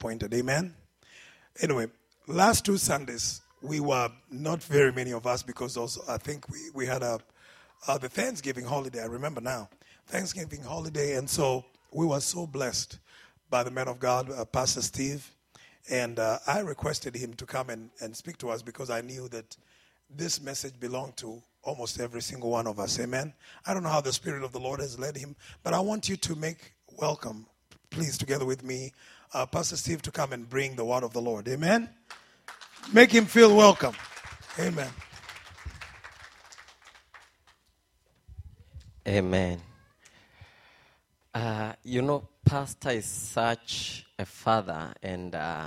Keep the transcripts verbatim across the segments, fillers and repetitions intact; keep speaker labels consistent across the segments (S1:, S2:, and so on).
S1: appointed. Amen? Anyway, last two Sundays, we were not very many of us because also I think we, we had a uh, the Thanksgiving holiday. I remember now. Thanksgiving holiday. And so we were so blessed by the man of God, uh, Pastor Steve. And uh, I requested him to come and, and speak to us because I knew that this message belonged to almost every single one of us. Amen. I don't know how the Spirit of the Lord has led him, but I want you to make welcome, please, together with me, uh, Pastor Steve to come and bring the word of the Lord. Amen. Make him feel welcome. Amen.
S2: Amen. Uh, you know, Pastor is such a father, and uh,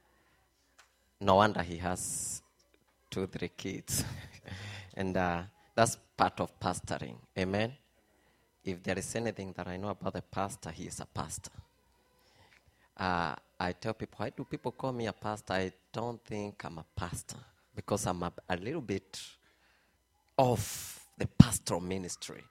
S2: no wonder he has two, three kids. and uh, that's part of pastoring. Amen. If there is anything that I know about the pastor, he is a pastor. Uh, I tell people, why do people call me a pastor? I don't think I'm a pastor because I'm a, a little bit off the pastoral ministry.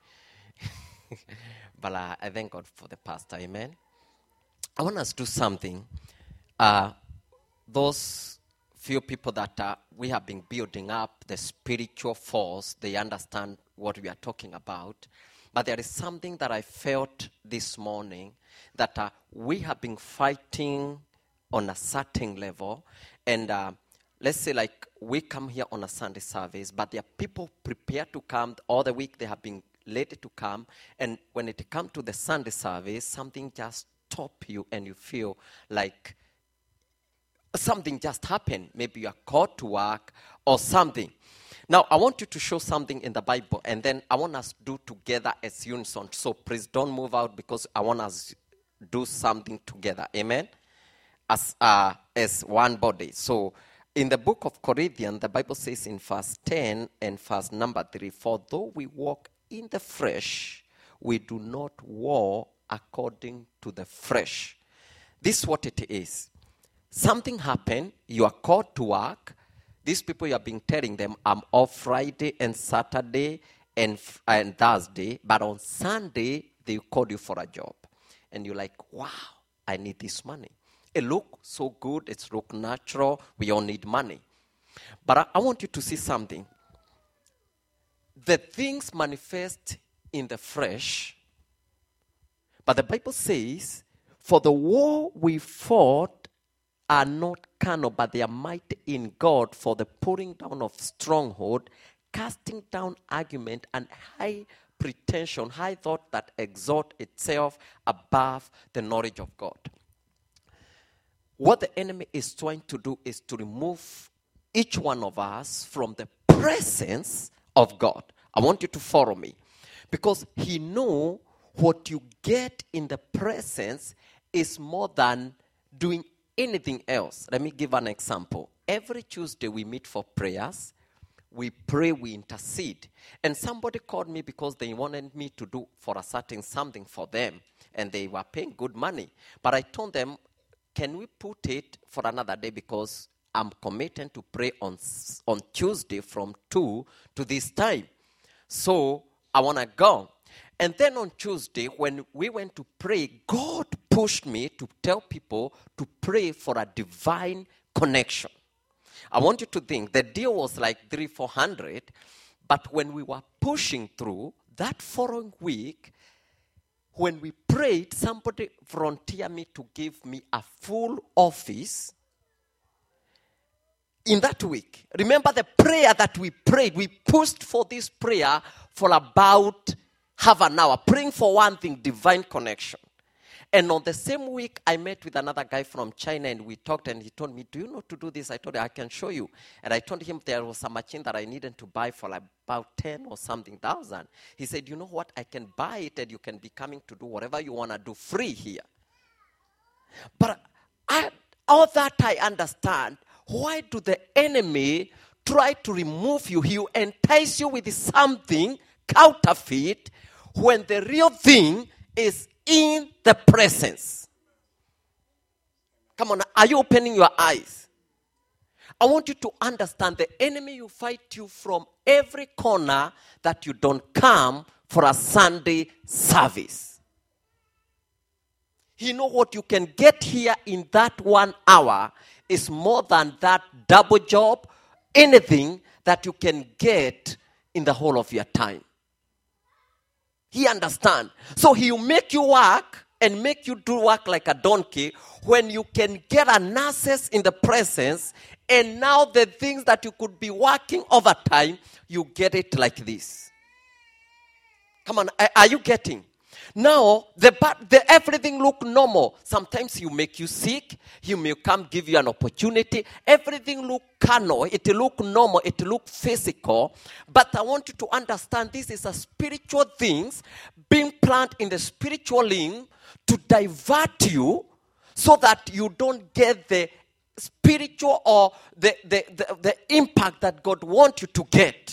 S2: But uh, I thank God for the pastor. Amen. I want us to do something. Uh, those few people that uh, we have been building up, the spiritual force, they understand what we are talking about. But there is something that I felt this morning that uh, we have been fighting on a certain level. And uh, let's say like we come here on a Sunday service, but there are people prepared to come all the week. They have been ready to come. And when it comes to the Sunday service, something just stop you and you feel like something just happened. Maybe you are called to work or something. Now, I want you to show something in the Bible, and then I want us to do together as unison. So please don't move out because I want us to do something together. Amen? As, uh, as one body. So in the book of Corinthians, the Bible says in verse ten and verse number three, for though we walk in the flesh, we do not war according to the flesh. This is what it is. Something happened, you are called to work. These people, you have been telling them, I'm off Friday and Saturday and, and Thursday, but on Sunday, they called you for a job. And you're like, wow, I need this money. It looks so good, it's look natural, we all need money. But I, I want you to see something. The things manifest in the flesh, but the Bible says, for the war we fought are not carnal, but they are mighty in God for the pulling down of stronghold, casting down argument and high pretension, high thought that exalt itself above the knowledge of God. What the enemy is trying to do is to remove each one of us from the presence of God. I want you to follow me. Because he knows what you get in the presence is more than doing anything else. Let me give an example. Every Tuesday we meet for prayers. We pray, we intercede. And somebody called me because they wanted me to do for a certain something for them. And they were paying good money. But I told them, can we put it for another day because I'm committed to pray on, on Tuesday from two to this time. So I want to go. And then on Tuesday, when we went to pray, God pushed me to tell people to pray for a divine connection. I want you to think the deal was like three, four hundred. But when we were pushing through, that following week, when we prayed, somebody volunteered me to give me a full office in that week. Remember the prayer that we prayed. We pushed for this prayer for about half an hour, praying for one thing, divine connection. And on the same week, I met with another guy from China, and we talked, and he told me, do you know to do this? I told him, I can show you. And I told him there was a machine that I needed to buy for like about ten or something thousand. He said, you know what? I can buy it, and you can be coming to do whatever you want to do free here. But I, all that I understand, why do the enemy try to remove you? He will entice you with something counterfeit when the real thing is in the presence. Come on, are you opening your eyes? I want you to understand the enemy will fight you from every corner that you don't come for a Sunday service. He knows what you can get here in that one hour is more than that double job, anything that you can get in the whole of your time. He understands. So he will make you work and make you do work like a donkey when you can get an access in the presence, and now the things that you could be working overtime, you get it like this. Come on, are you getting? Now, the, the everything look normal. Sometimes he will make you sick. He may come give you an opportunity. Everything look carnal. It look normal. It look physical. But I want you to understand this is a spiritual things being planted in the spiritual realm to divert you so that you don't get the spiritual or the, the, the, the impact that God wants you to get.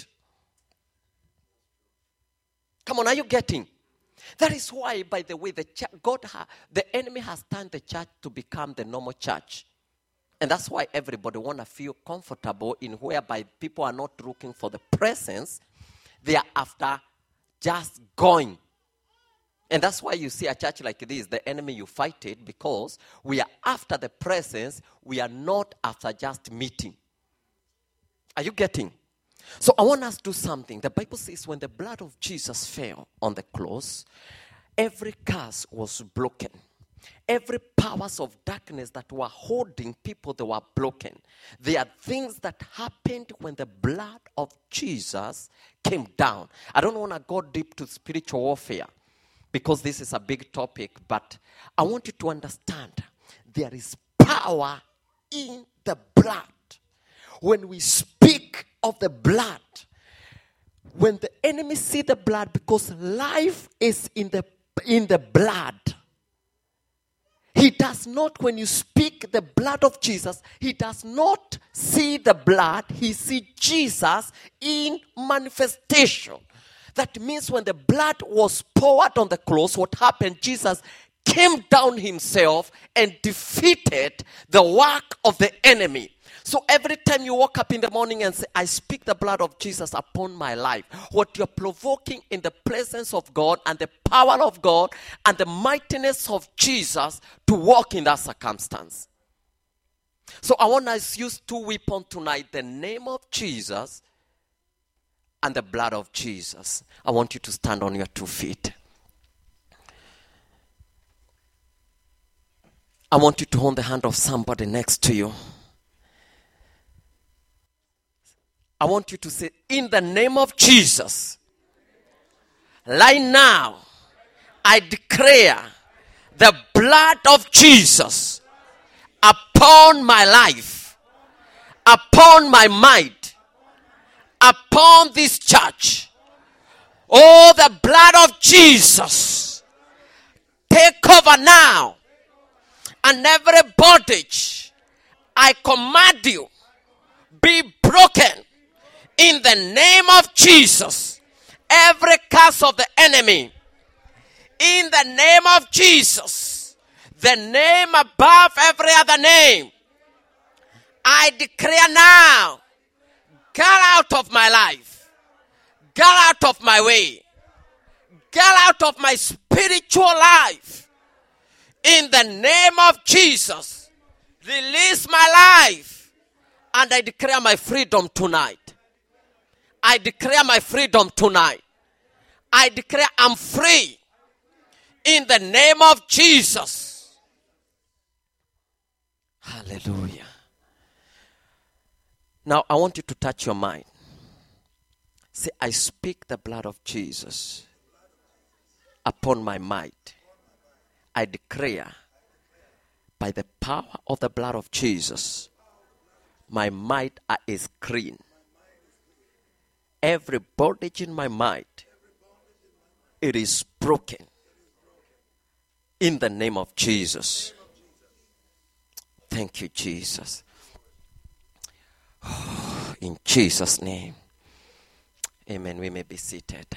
S2: Come on, are you getting? That is why, by the way, the church, God, ha, the enemy has turned the church to become the normal church. And that's why everybody want to feel comfortable in whereby people are not looking for the presence. They are after just going. And that's why you see a church like this, the enemy, you fight it because we are after the presence. We are not after just meeting. Are you getting? So I want us to do something. The Bible says when the blood of Jesus fell on the cross, every curse was broken. Every powers of darkness that were holding people, they were broken. There are things that happened when the blood of Jesus came down. I don't want to go deep to spiritual warfare because this is a big topic, but I want you to understand there is power in the blood. When we speak of the blood, when the enemy see the blood, because life is in the in the blood. He does not, when you speak the blood of Jesus, he does not see the blood, he sees Jesus in manifestation. That means when the blood was poured on the cross, what happened? Jesus came down himself and defeated the work of the enemy. So every time you wake up in the morning and say, I speak the blood of Jesus upon my life, what you're provoking in the presence of God and the power of God and the mightiness of Jesus to walk in that circumstance. So I want us to use two weapons tonight, the name of Jesus and the blood of Jesus. I want you to stand on your two feet. I want you to hold the hand of somebody next to you. I want you to say, in the name of Jesus, right now, I declare the blood of Jesus upon my life, upon my mind, upon this church. Oh, the blood of Jesus, take over now. And every bondage, I command you, be broken. In the name of Jesus, every curse of the enemy, in the name of Jesus, the name above every other name, I declare now, get out of my life, get out of my way, get out of my spiritual life. In the name of Jesus, release my life, and I declare my freedom tonight. I declare my freedom tonight. I declare I'm free. In the name of Jesus. Hallelujah. Now I want you to touch your mind. Say, I speak the blood of Jesus upon my mind. I declare by the power of the blood of Jesus, my mind is clean. Every bondage in my mind, it is broken. In the name of Jesus. Thank you, Jesus. In Jesus' name. Amen. We may be seated.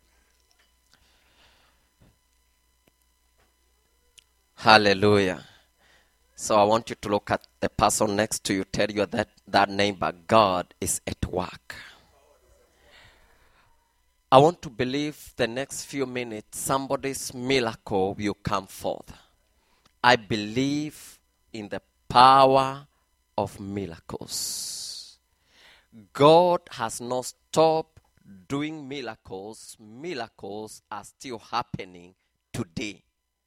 S2: Hallelujah. So I want you to look at the person next to you, tell you that that neighbor, God is at work. I want to believe the next few minutes somebody's miracle will come forth. I believe in the power of miracles. God has not stopped doing miracles. Miracles are still happening today.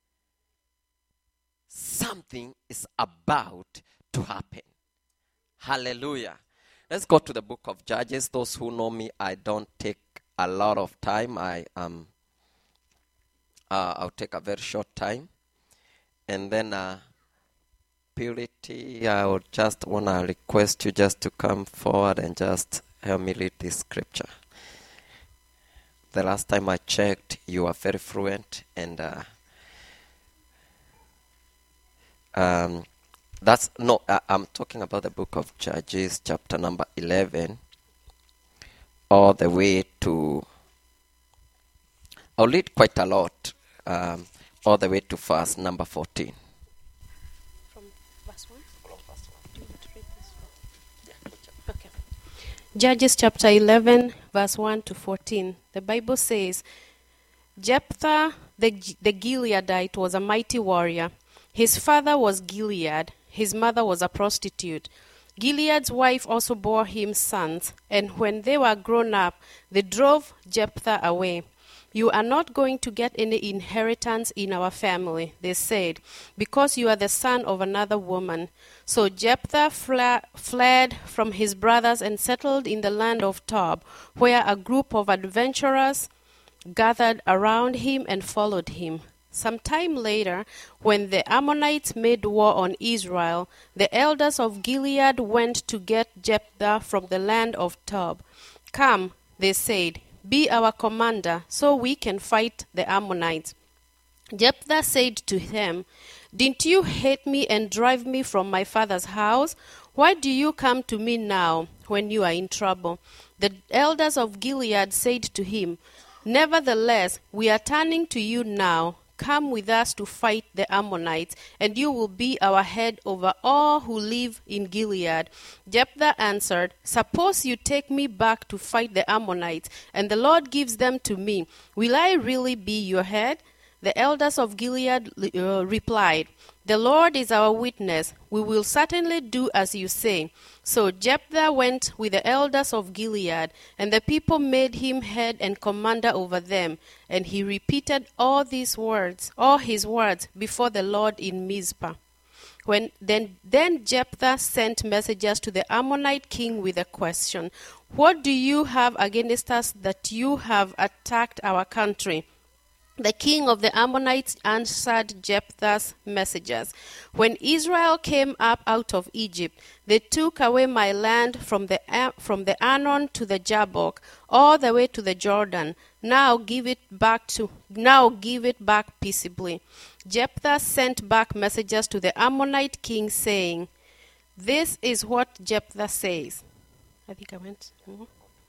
S2: Something is about to happen. Hallelujah. Let's go to the book of Judges. Those who know me, I don't take a lot of time. I um, uh, I'll take a very short time. And then uh, Purity, I would just want to request you just to come forward and just help me read this scripture. The last time I checked, you are very fluent, and uh, um, that's no. Uh, I'm talking about the book of Judges, chapter number eleven, all the way to. I'll read quite a lot, um, all the way to verse number fourteen.
S3: From verse one? Do you want to read this one? Okay. Judges chapter eleven, verse one to fourteen. The Bible says, Jephthah the, the Gileadite was a mighty warrior. His father was Gilead. His mother was a prostitute. Gilead's wife also bore him sons, and when they were grown up, they drove Jephthah away. You are not going to get any inheritance in our family, they said, because you are the son of another woman. So Jephthah fla- fled from his brothers and settled in the land of Tob, where a group of adventurers gathered around him and followed him. Some time later, when the Ammonites made war on Israel, the elders of Gilead went to get Jephthah from the land of Tob. Come, they said, be our commander, so we can fight the Ammonites. Jephthah said to them, didn't you hate me and drive me from my father's house? Why do you come to me now when you are in trouble? The elders of Gilead said to him, nevertheless, we are turning to you now. Come with us to fight the Ammonites, and you will be our head over all who live in Gilead. Jephthah answered, suppose you take me back to fight the Ammonites, and the Lord gives them to me. Will I really be your head? The elders of Gilead uh, replied, the Lord is our witness. We will certainly do as you say. So Jephthah went with the elders of Gilead, and the people made him head and commander over them. And he repeated all these words, all his words, before the Lord in Mizpah. When then, then Jephthah sent messengers to the Ammonite king with a question, what do you have against us that you have attacked our country? The king of the Ammonites answered Jephthah's messengers, when Israel came up out of Egypt, they took away my land from the from the Arnon to the Jabbok, all the way to the Jordan. Now give it back to now give it back peaceably. Jephthah sent back messengers to the Ammonite king, saying, this is what Jephthah says. I think I went. Mm-hmm.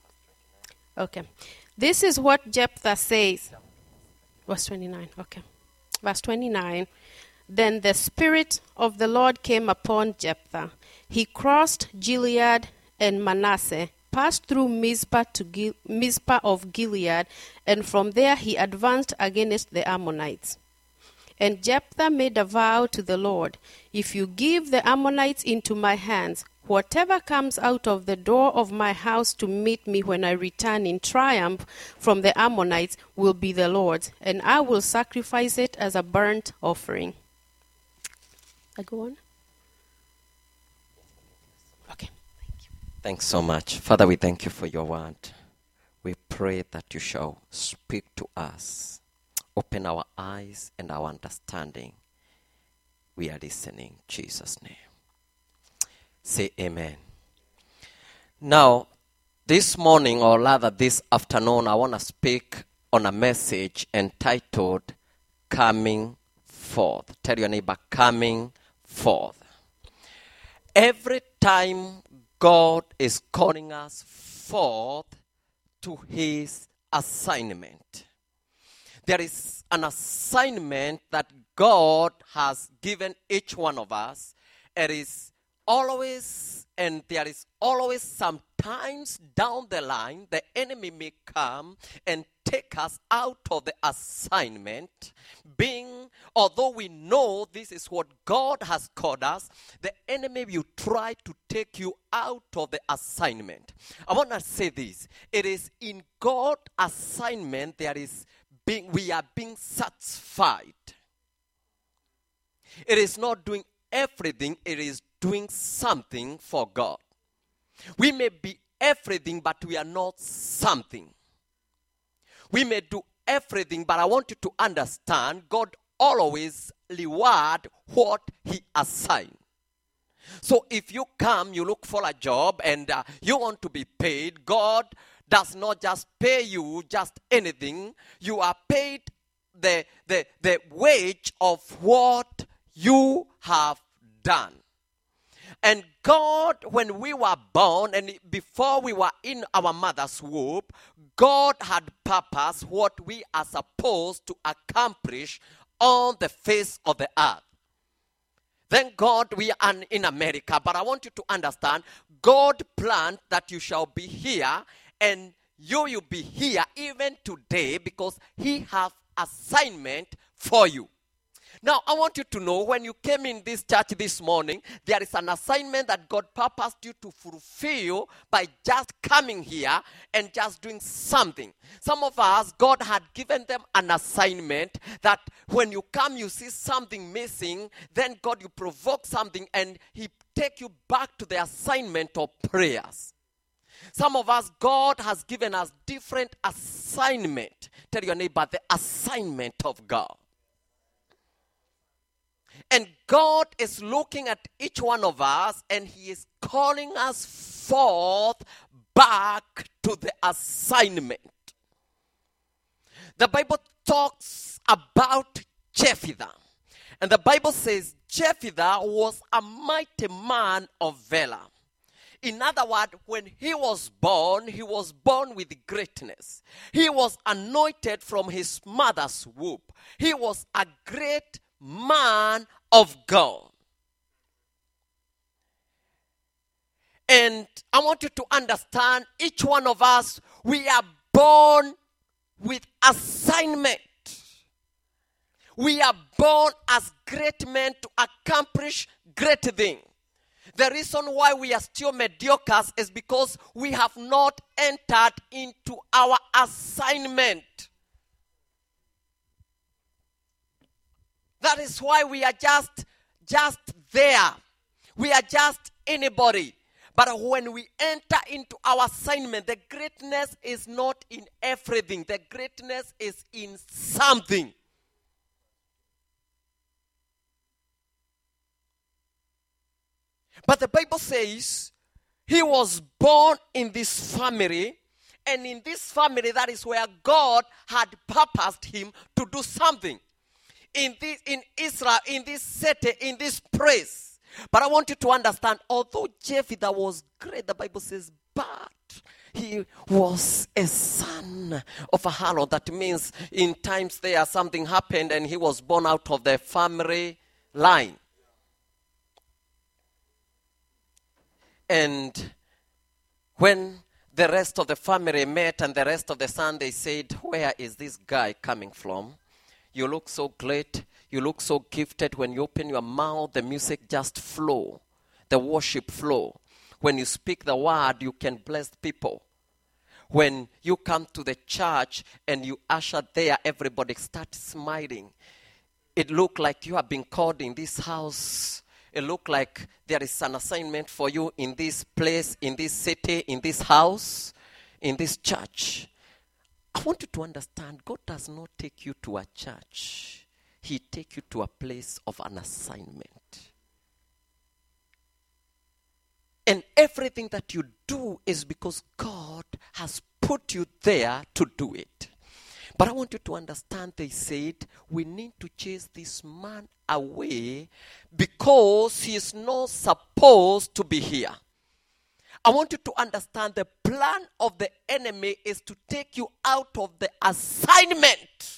S3: Okay. This is what Jephthah says. Verse twenty-nine, okay. Verse twenty-nine, then the Spirit of the Lord came upon Jephthah. He crossed Gilead and Manasseh, passed through Mizpah to Gil- Mizpah of Gilead, and from there he advanced against the Ammonites. And Jephthah made a vow to the Lord, if you give the Ammonites into my hands, whatever comes out of the door of my house to meet me when I return in triumph from the Ammonites will be the Lord's, and I will sacrifice it as a burnt offering. I go on? Okay, thank you.
S2: Thanks so much. Father, we thank you for your word. We pray that you shall speak to us. Open our eyes and our understanding. We are listening in Jesus' name. Say amen. Now, this morning, or rather this afternoon, I want to speak on a message entitled Coming Forth. Tell your neighbor, coming forth. Every time God is calling us forth to his assignment, there is an assignment that God has given each one of us. It is always, and there is always sometimes down the line, the enemy may come and take us out of the assignment, being, although we know this is what God has called us, the enemy will try to take you out of the assignment. I want to say this. It is in God's assignment there is being, we are being satisfied. It is not doing everything, it is doing something for God. We may be everything, but we are not something. We may do everything, but I want you to understand, God always reward what he assigned. So if you come, you look for a job, and uh, you want to be paid, God does not just pay you just anything. You are paid the, the, the wage of what you have done. And God, when we were born and before we were in our mother's womb, God had purpose what we are supposed to accomplish on the face of the earth. Thank God we are in America, but I want you to understand, God planned that you shall be here, and you will be here even today because he has assignment for you. Now, I want you to know, when you came in this church this morning, there is an assignment that God purposed you to fulfill by just coming here and just doing something. Some of us, God had given them an assignment that when you come, you see something missing, then God, you provoke something and he take you back to the assignment of prayers. Some of us, God has given us different assignment. Tell your neighbor, the assignment of God. And God is looking at each one of us, and he is calling us forth back to the assignment. The Bible talks about Jephthah. And the Bible says Jephthah was a mighty man of valor. In other words, when he was born, he was born with greatness. He was anointed from his mother's womb. He was a great man of God. And I want you to understand, each one of us, we are born with assignment. We are born as great men to accomplish great things. The reason why we are still mediocres is because we have not entered into our assignment. That is why we are just, just there. We are just anybody. But when we enter into our assignment, the greatness is not in everything. The greatness is in something. But the Bible says he was born in this family, and in this family, that is where God had purposed him to do something. In this, in Israel, in this city, in this place. But I want you to understand, although Jephthah was great, the Bible says, but he was a son of a harlot. That means in times there something happened and he was born out of the family line. And when the rest of the family met and the rest of the son, they said, where is this guy coming from? You look so great. You look so gifted. When you open your mouth, the music just flow. The worship flow. When you speak the word, you can bless people. When you come to the church and you usher there, everybody starts smiling. It look like you have been called in this house. It look like there is an assignment for you in this place, in this city, in this house, in this church. I want you to understand, God does not take you to a church. He takes you to a place of an assignment. And everything that you do is because God has put you there to do it. But I want you to understand, they said, we need to chase this man away because he is not supposed to be here. I want you to understand the plan of the enemy is to take you out of the assignment.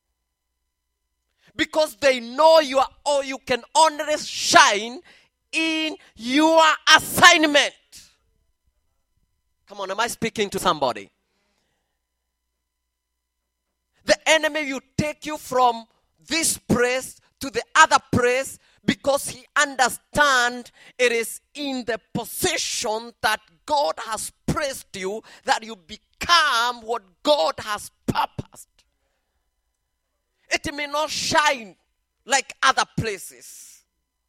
S2: Because they know you are, or you can only shine in your assignment. Come on, am I speaking to somebody? enemy will take you from this place to the other place because he understands it is in the position that God has placed you that you become what God has purposed. It may not shine like other places,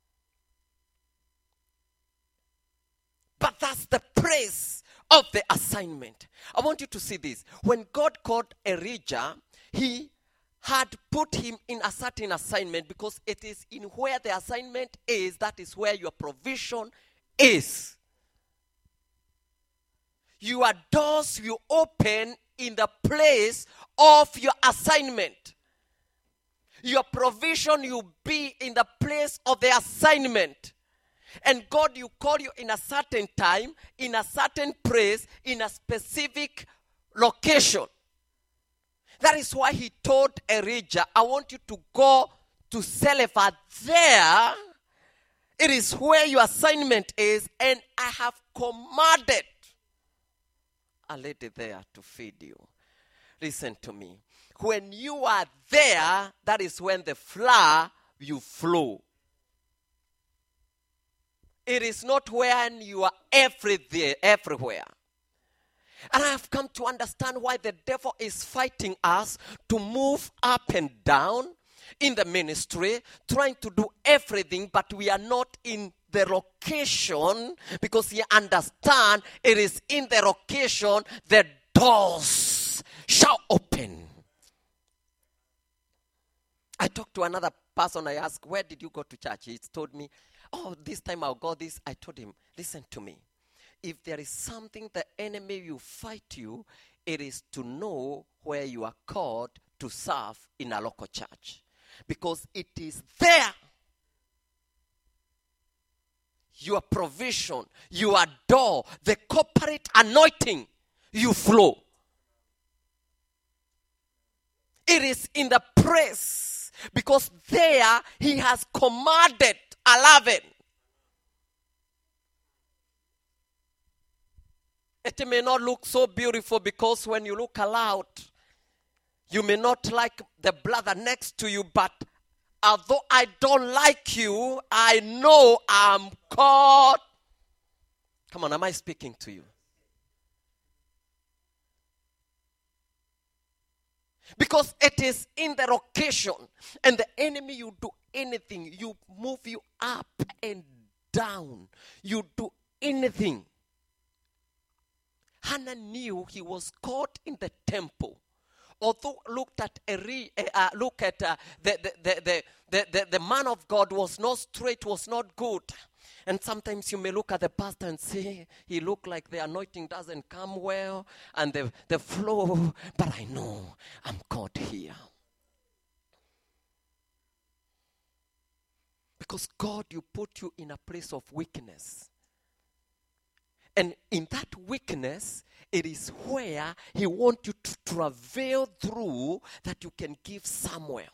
S2: but that's the place of the assignment. I want you to see this. When God called Elijah, he had put him in a certain assignment because it is in where the assignment is, that is where your provision is. Your doors will open in the place of your assignment. Your provision will be in the place of the assignment. And God will call you in a certain time, in a certain place, in a specific location. That is why he told Elijah, I want you to go to Zarephath. There, it is where your assignment is, and I have commanded a lady there to feed you. Listen to me. When you are there, that is when the flour will flow. It is not when you are everywhere, everywhere. And I have come to understand why the devil is fighting us to move up and down in the ministry, trying to do everything, but we are not in the location because he understands it is in the location the doors shall open. I talked to another person. I asked, where did you go to church? He told me, oh, this time I'll go this. I told him, listen to me. If there is something the enemy will fight you, it is to know where you are called to serve in a local church. Because it is there. Your provision, your door, the corporate anointing, you flow. It is in the place. Because there he has commanded eleven. It may not look so beautiful because when you look aloud, you may not like the brother next to you, but although I don't like you, I know I'm called. Come on, am I speaking to you? Because it is in the location, and the enemy, you do anything, you move you up and down, you do anything. Hannah knew he was caught in the temple. Although looked at Eri, uh, look at uh, the, the, the, the, the, the, the man of God was not straight, was not good. And sometimes you may look at the pastor and say, he looked like the anointing doesn't come well and the, the flow, but I know I'm caught here. Because God, you put you in a place of weakness. And in that weakness, it is where he wants you to travail through that you can give somewhere.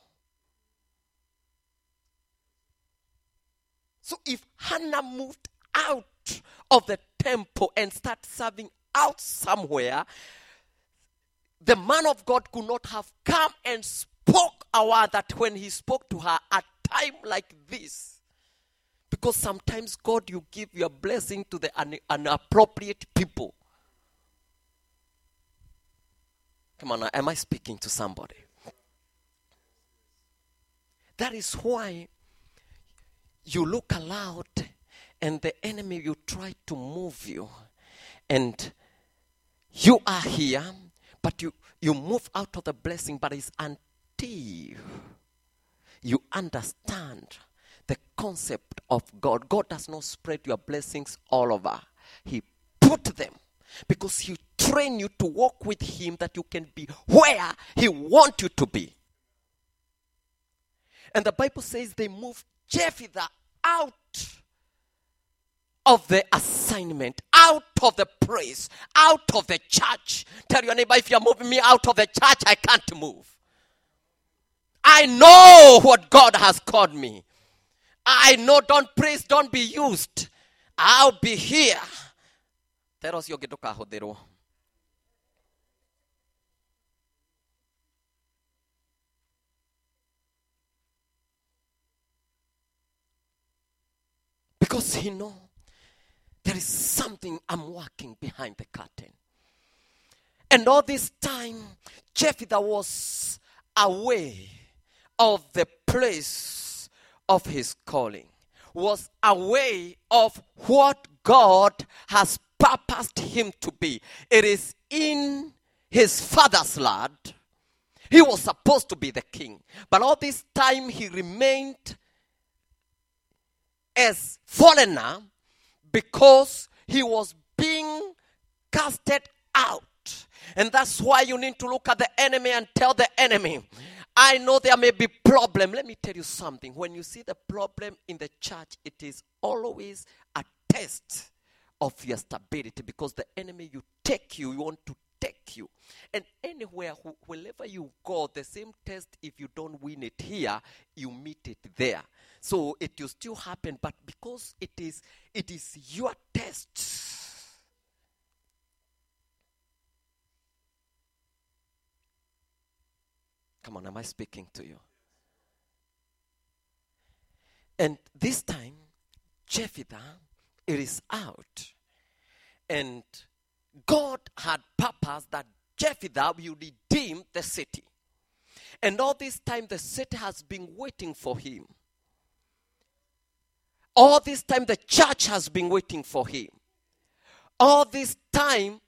S2: So if Hannah moved out of the temple and started serving out somewhere, the man of God could not have come and spoke a word that when he spoke to her at a time like this. Because sometimes God, you give your blessing to the un- inappropriate people. Come on, am I speaking to somebody? That is why you look aloud and the enemy will try to move you. And you are here, but you, you move out of the blessing, but it's until you understand the concept of God. God does not spread your blessings all over. He put them because he train you to walk with him that you can be where he wants you to be. And the Bible says they moved Jephthah out of the assignment, out of the praise, out of the church. Tell your neighbor, if you're moving me out of the church, I can't move. I know what God has called me. I know, don't praise, don't be used. I'll be here. Because he know there is something I'm working behind the curtain. And all this time, Jephthah was away of the place of his calling, was away of what God has purposed him to be. It is in his father's land. He was supposed to be the king. But all this time he remained as foreigner because he was being casted out. And that's why you need to look at the enemy and tell the enemy, I know there may be problem. Let me tell you something. When you see the problem in the church, it is always a test of your stability, because the enemy you take you, you want to take you. And anywhere, wh- wherever you go, the same test, if you don't win it here, you meet it there. So it will still happen, but because it is, it is your test. Come on, am I speaking to you? And this time, Jephthah, it is out. And God had purpose that Jephthah will redeem the city. And all this time, the city has been waiting for him. All this time, the church has been waiting for him. All this time,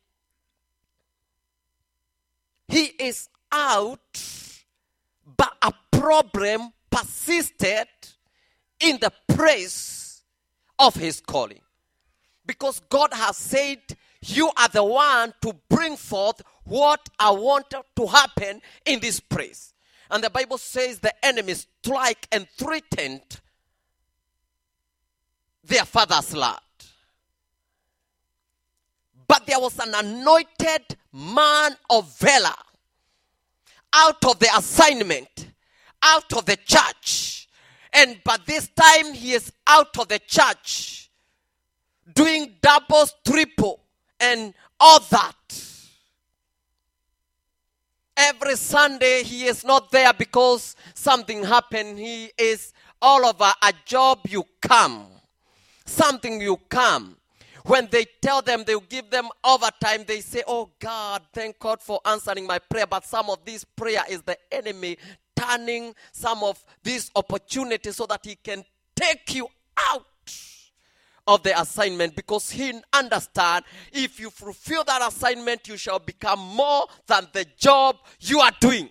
S2: he is out, but a problem persisted in the praise of his calling. Because God has said, you are the one to bring forth what I want to happen in this praise. And the Bible says the enemy strike and threatened their father's land. But there was an anointed man of valor out of the assignment, out of the church. And but this time he is out of the church, doing doubles, triple, and all that. Every Sunday he is not there because something happened. He is all over a job you come. Something you come. When they tell them they'll give them overtime, they say, oh God, thank God for answering my prayer. But some of this prayer is the enemy turning some of these opportunities so that he can take you out of the assignment, because he understands if you fulfill that assignment, you shall become more than the job you are doing.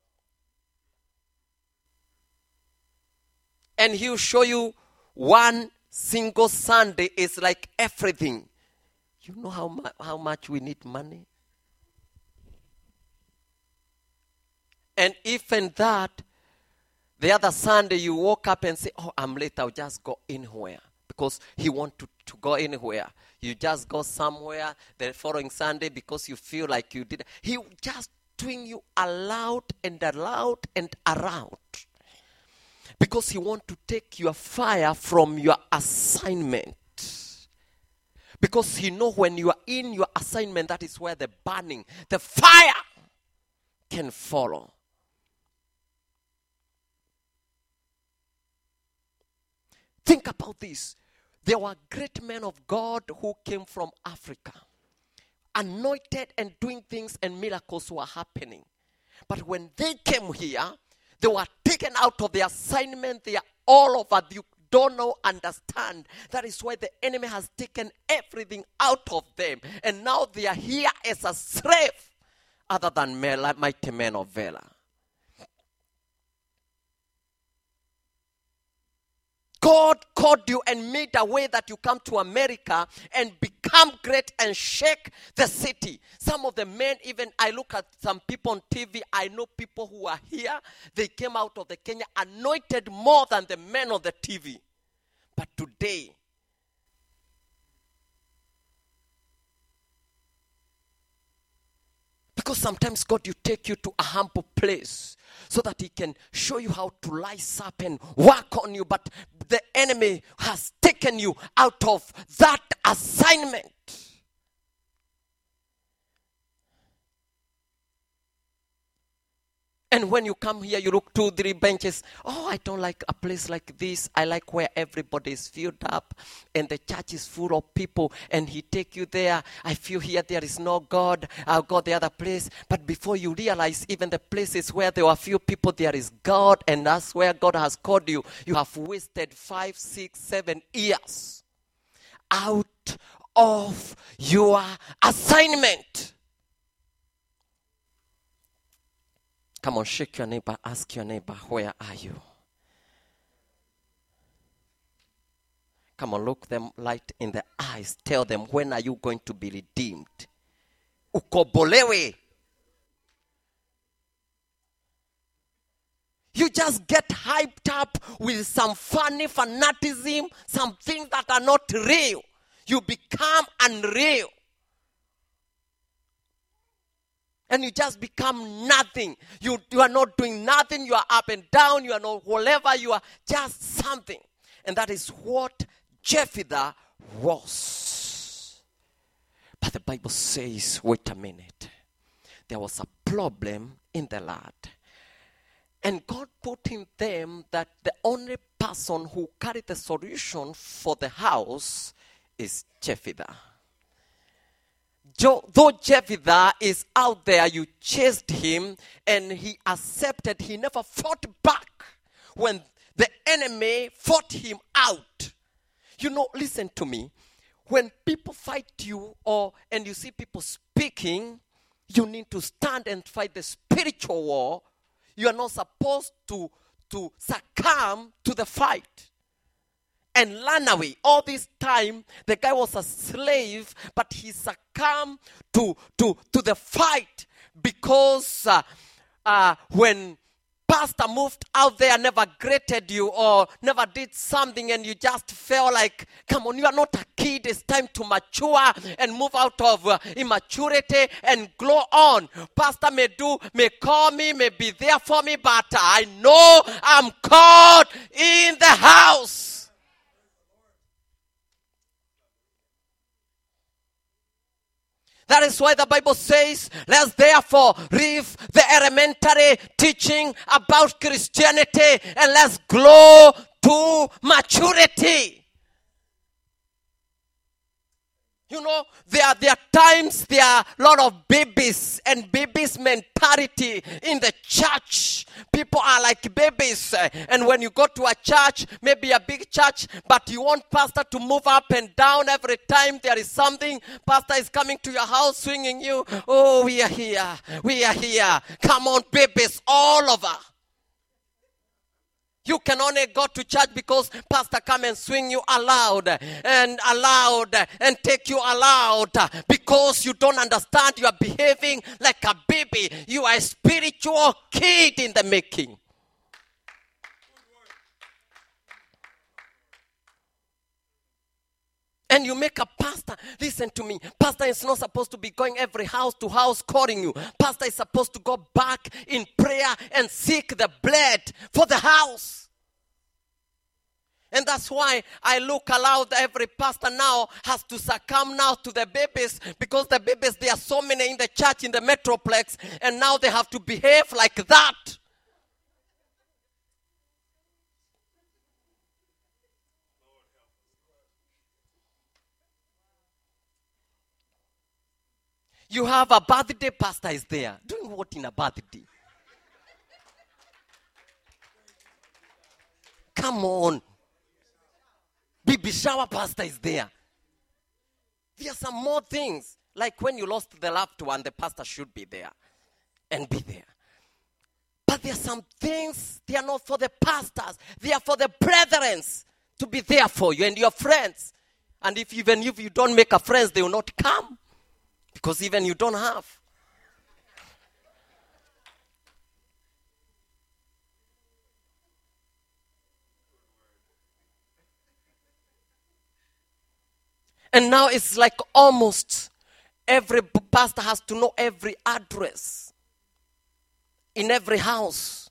S2: And he'll show you one single Sunday is like everything. You know how, mu- how much we need money? And even that, the other Sunday you woke up and say, oh, I'm late, I'll just go anywhere. Because he wants to, to go anywhere. You just go somewhere the following Sunday because you feel like you did. He just doing you aloud and aloud and around. Because he wants to take your fire from your assignment. Because he knows when you are in your assignment, that is where the burning, the fire can follow. Think about this. There were great men of God who came from Africa, anointed and doing things, and miracles were happening. But when they came here, they were taken out of the assignment. They are all over. You don't know, understand. That is why the enemy has taken everything out of them. And now they are here as a slave, other than mighty men of valor. God called you and made a way that you come to America and become great and shake the city. Some of the men, even I look at some people on T V, I know people who are here, they came out of the Kenya anointed more than the men on the T V. But today, because sometimes God, you take you to a humble place so that he can show you how to rise up and work on you. But the enemy has taken you out of that assignment. And when you come here, you look two, three benches. Oh, I don't like a place like this. I like where everybody is filled up and the church is full of people. And he take you there. I feel here there is no God. I'll go the other place. But before you realize, even the places where there are few people, there is God. And that's where God has called you. You have wasted five, six, seven years out of your assignment. Come on, shake your neighbor, ask your neighbor, where are you? Come on, look them light in the eyes. Tell them, when are you going to be redeemed? Ukobolewe. You just get hyped up with some funny fanaticism, some things that are not real. You become unreal. And you just become nothing. You, you are not doing nothing. You are up and down. You are not whatever. You are just something. And that is what Jephthah was. But the Bible says, wait a minute. There was a problem in the land. And God put in them that the only person who carried the solution for the house is Jephthah. Though Jephthah is out there, you chased him and he accepted. He never fought back when the enemy fought him out. You know, listen to me. When people fight you or and you see people speaking, you need to stand and fight the spiritual war. You are not supposed to, to succumb to the fight and run away. All this time, the guy was a slave, but he succumbed to, to, to the fight because uh, uh, when pastor moved out there, never greeted you or never did something and you just felt like, come on, you are not a kid. It's time to mature and move out of uh, immaturity and grow on. Pastor may do, may call me, may be there for me, but I know I'm called in the house. That is why the Bible says, let's therefore leave the elementary teaching about Christianity and let's grow to maturity. You know, there are, there are times there are a lot of babies and babies mentality in the church. People are like babies. And when you go to a church, maybe a big church, but you want pastor to move up and down every time there is something. Pastor is coming to your house swinging you. Oh, we are here. We are here. Come on, babies all over. You can only go to church because pastor come and swing you aloud and aloud and take you aloud because you don't understand. You are behaving like a baby. You are a spiritual kid in the making. And you make a pastor, listen to me, pastor is not supposed to be going every house to house calling you. Pastor is supposed to go back in prayer and seek the blood for the house. And that's why I look aloud. Every pastor now has to succumb now to the babies because the babies, there are so many in the church, in the metroplex, and now they have to behave like that. You have a birthday, pastor is there. Doing what in a birthday? Come on. Baby shower, pastor is there. There are some more things. Like when you lost the loved one, the pastor should be there and be there. But there are some things, they are not for the pastors. They are for the brethren to be there for you and your friends. And if even if you don't make a friends, they will not come. Because even you don't have. And now it's like almost every pastor has to know every address in every house.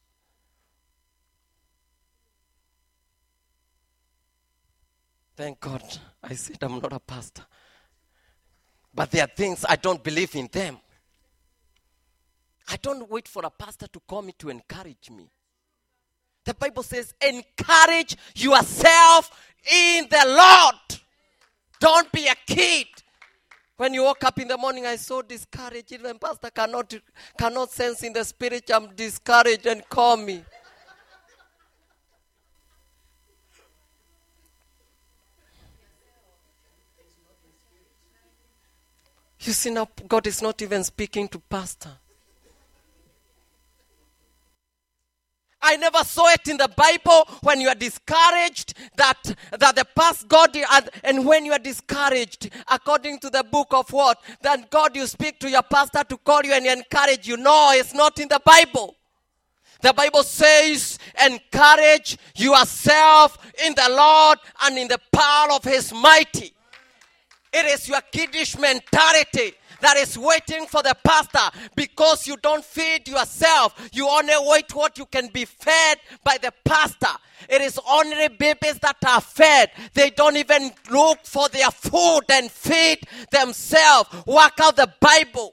S2: Thank God I said I'm not a pastor. But there are things I don't believe in them. I don't wait for a pastor to call me to encourage me. The Bible says, encourage yourself in the Lord. Don't be a kid. When you woke up in the morning, I so discouraged. Even pastor cannot, cannot sense in the spirit I'm discouraged and call me. You see now, God is not even speaking to pastor. I never saw it in the Bible when you are discouraged that, that the past God, and, and when you are discouraged, according to the book of what? That God you speak to your pastor to call you and encourage you. No, it's not in the Bible. The Bible says, encourage yourself in the Lord and in the power of his mighty. It is your kiddish mentality that is waiting for the pastor because you don't feed yourself. You only wait what you can be fed by the pastor. It is only babies that are fed. They don't even look for their food and feed themselves. Work out the Bible.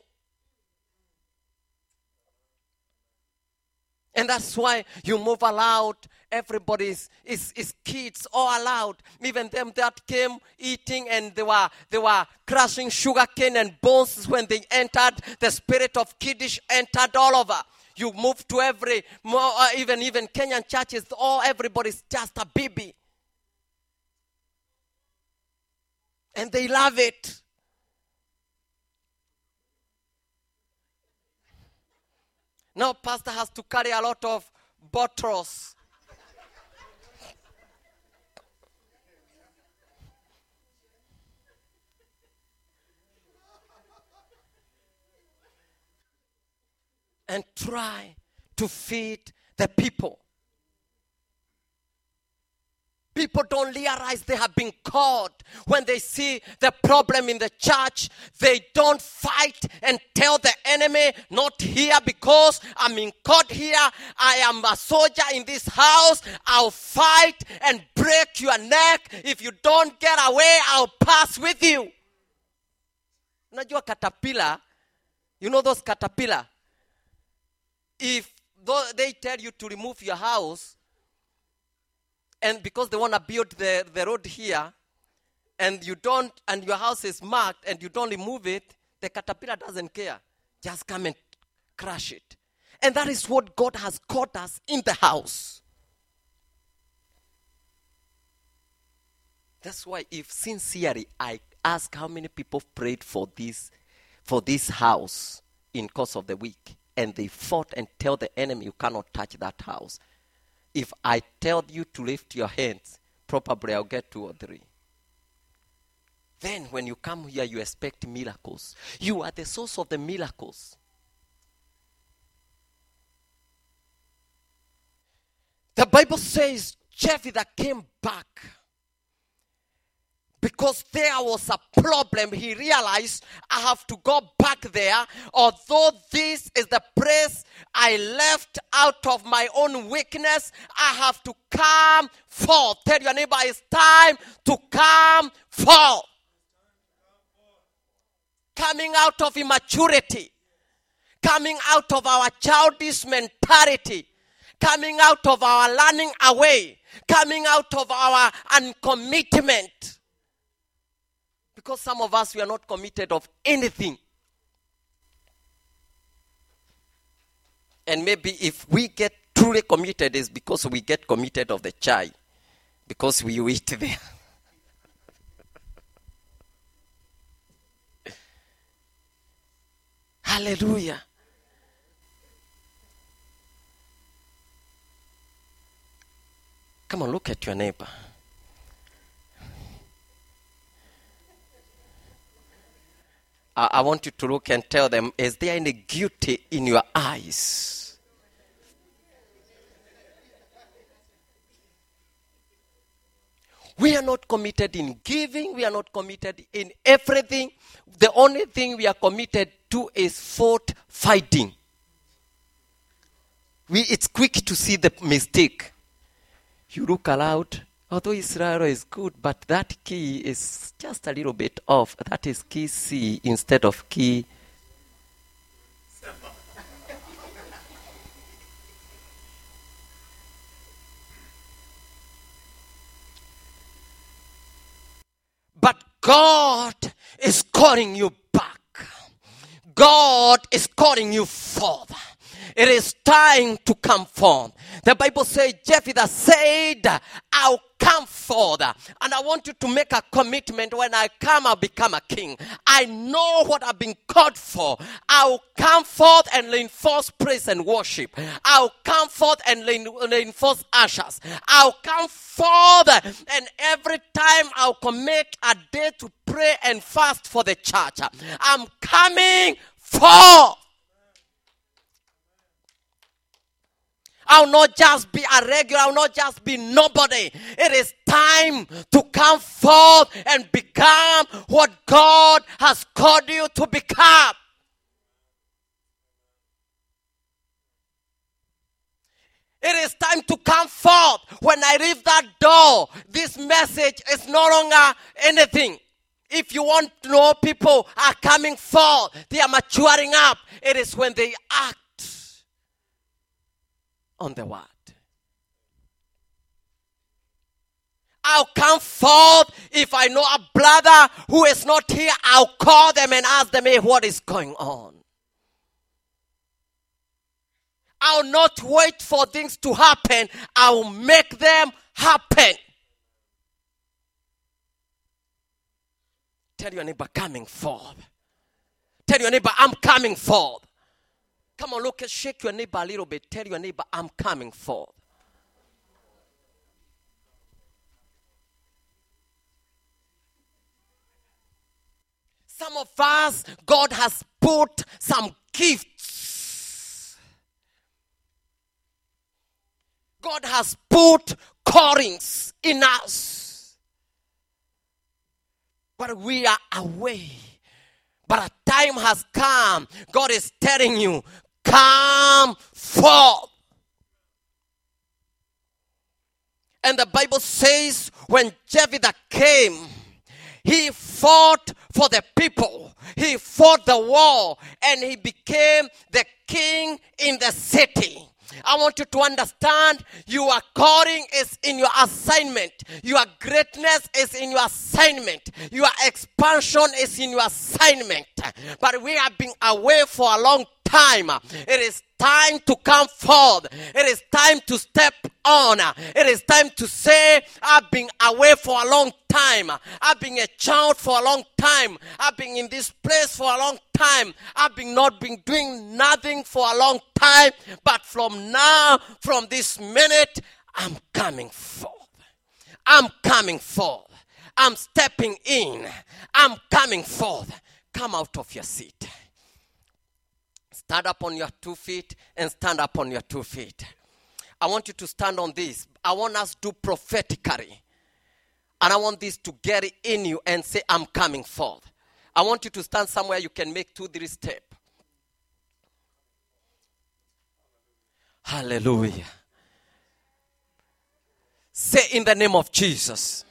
S2: And that's why you move allowed. Everybody is, is, is kids all allowed. Even them that came eating and they were they were crushing sugar cane and bones when they entered. The spirit of kiddish entered all over. You move to every, more, uh, even even Kenyan churches, all everybody's just a baby. And they love it. Now pastor has to carry a lot of bottles. And try to feed the people. People don't realize they have been called. When they see the problem in the church, they don't fight and tell the enemy, not here because I'm in court here. I am a soldier in this house. I'll fight and break your neck. If you don't get away, I'll pass with you. Unajua caterpillar, you know those caterpillar? If they tell you to remove your house, and because they want to build the, the road here, and you don't, and your house is marked, and you don't remove it, the caterpillar doesn't care. Just come and crush it. And that is what God has caught us in the house. That's why if sincerely I ask how many people prayed for this, for this house in course of the week, and they fought and tell the enemy, you cannot touch that house. If I tell you to lift your hands, probably I'll get two or three. Then when you come here, you expect miracles. You are the source of the miracles. The Bible says Jephthah came back. Because there was a problem, he realized, I have to go back there. Although this is the place I left out of my own weakness, I have to come forth. Tell your neighbor, it's time to come forth. Coming out of immaturity. Coming out of our childish mentality. Coming out of our running away. Coming out of our uncommitment. Because some of us, we are not committed of anything. And maybe if we get truly committed, it's because we get committed of the chai. Because we eat there. Hallelujah. Come on, look at your neighbor. I want you to look and tell them, is there any guilty in your eyes? We are not committed in giving. We are not committed in everything. The only thing we are committed to is fault fighting. We, it's quick to see the mistake. You look aloud. Although Israel is good, but that key is just a little bit off. That is key C instead of key. God is calling you back. God is calling you forth. It is time to come forth. The Bible says, Jephthah said, I'll come forth. And I want you to make a commitment. When I come, I'll become a king. I know what I've been called for. I'll come forth and reinforce praise and worship. I'll come forth and reinforce ushers. I'll come forth, and every time I'll commit a day to pray and fast for the church. I'm coming forth. I'll not just be a regular. I'll not just be nobody. It is time to come forth and become what God has called you to become. It is time to come forth. When I leave that door, this message is no longer anything. If you want to know, people are coming forth. They are maturing up. It is when they act on the word. I'll come forth. If I know a brother who is not here, I'll call them and ask them, hey, what is going on? I'll not wait for things to happen. I'll make them happen. Tell your neighbor, coming forth. Tell your neighbor, I'm coming forth. Come on, look, shake your neighbor a little bit. Tell your neighbor, I'm coming forth. Some of us, God has put some gifts. God has put callings in us. But we are away. But a time has come. God is telling you, come forth. And the Bible says when Jephthah came, he fought for the people. He fought the war. And he became the king in the city. I want you to understand your calling is in your assignment. Your greatness is in your assignment. Your expansion is in your assignment. But we have been away for a long time. It is time to come forth. It is time to step on. It is time to say, I've been away for a long time. I've been a child for a long time. I've been in this place for a long time. I've been not been doing nothing for a long time. But from now, from this minute, I'm coming forth. I'm coming forth. I'm stepping in. I'm coming forth. Come out of your seat. Stand up on your two feet and stand up on your two feet. I want you to stand on this. I want us to do prophetically. And I want this to get in you and say, I'm coming forth. I want you to stand somewhere you can make two, three steps. Hallelujah. Say in the name of Jesus.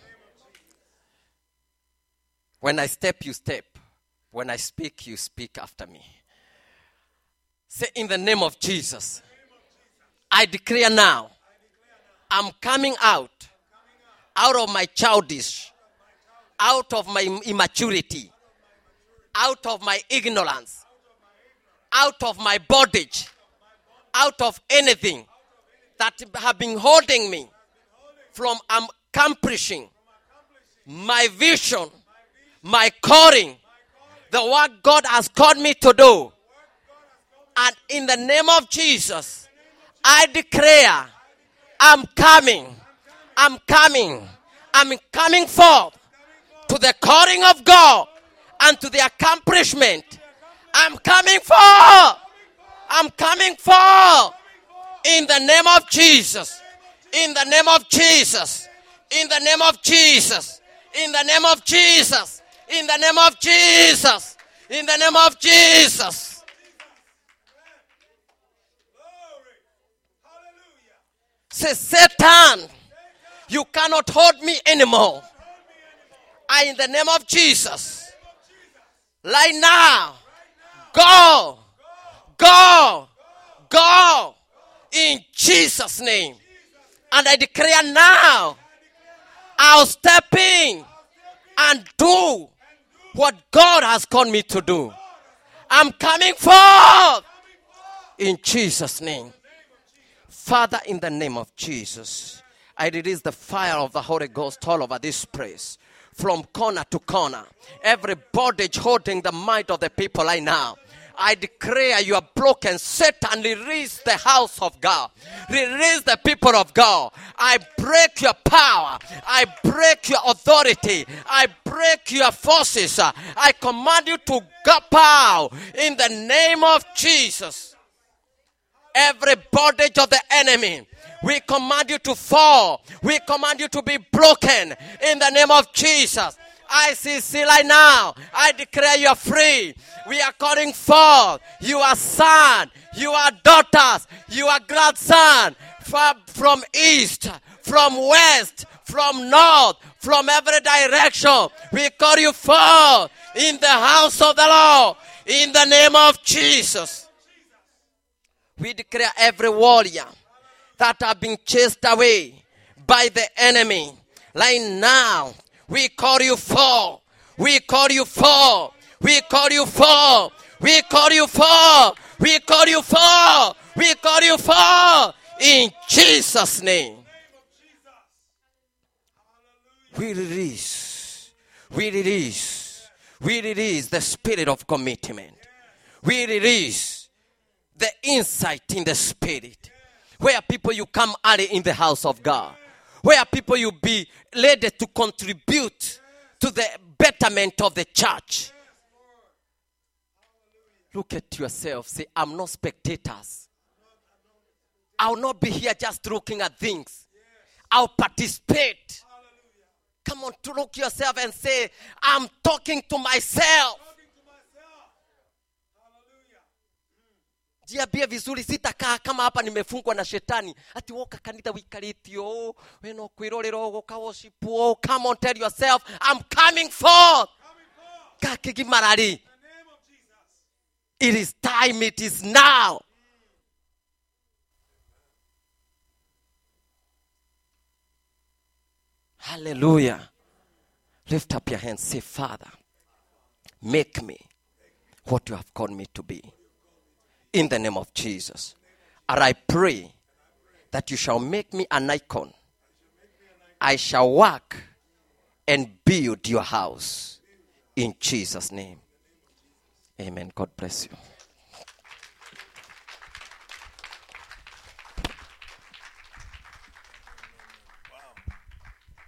S2: When I step, you step. When I speak, you speak after me. Say in the name of Jesus. I declare now, I'm coming out, out of my childish, out of my immaturity, out of my ignorance, out of my bondage, out of anything that have been holding me from accomplishing my vision, my calling, the work God has called me to do. And in the name of Jesus, I declare, I'm coming, I'm coming, I'm coming forth to the calling of God and to the accomplishment. I'm coming forth, I'm coming forth in the name of Jesus, in the name of Jesus, in the name of Jesus, in the name of Jesus, in the name of Jesus, in the name of Jesus. Say, Satan, you cannot hold me anymore. I, in the name of Jesus, right now, go, go, go, in Jesus' name. And I declare now, I'll step in, and do what God has called me to do. I'm coming forth in Jesus' name. Father, in the name of Jesus, I release the fire of the Holy Ghost all over this place, from corner to corner. Every bondage holding the mind of the people right now, I declare you are broken. Satan, release the house of God. Release the people of God. I break your power. I break your authority. I break your forces. I command you to go out in the name of Jesus. Every bondage of the enemy, we command you to fall. We command you to be broken in the name of Jesus. I see Silai now. I declare you are free. We are calling forth. You are son. You are daughters. You are grandson. From, from east, from west, from north, from every direction. We call you forth in the house of the Lord. In the name of Jesus. We declare every warrior that have been chased away by the enemy, like now, we call you forth. We call you forth. We call you forth. We call you forth. We call you forth. We call you forth. In Jesus' name. We release. We release. We release the spirit of commitment. We release the insight in the spirit. Where people you come early in the house of God. Where people you be led to contribute to the betterment of the church. Look at yourself. Say, I'm not spectators. I'll not be here just looking at things. I'll participate. Come on, to look yourself and say, I'm talking to myself. Jiambie vizuri, sitakaa kama hapa nimefungwa na shetani. Ati woka kanitha wikaritio, weno kwirorero goka worship. Oh, come on, tell yourself, I'm coming forth. Kakigi marari. It is time, it is now. Hallelujah. Lift up your hands, say, Father, make me what you have called me to be. In the name of Jesus. And I pray that you shall make me an icon. I shall work and build your house. In Jesus' name. Amen. God bless you.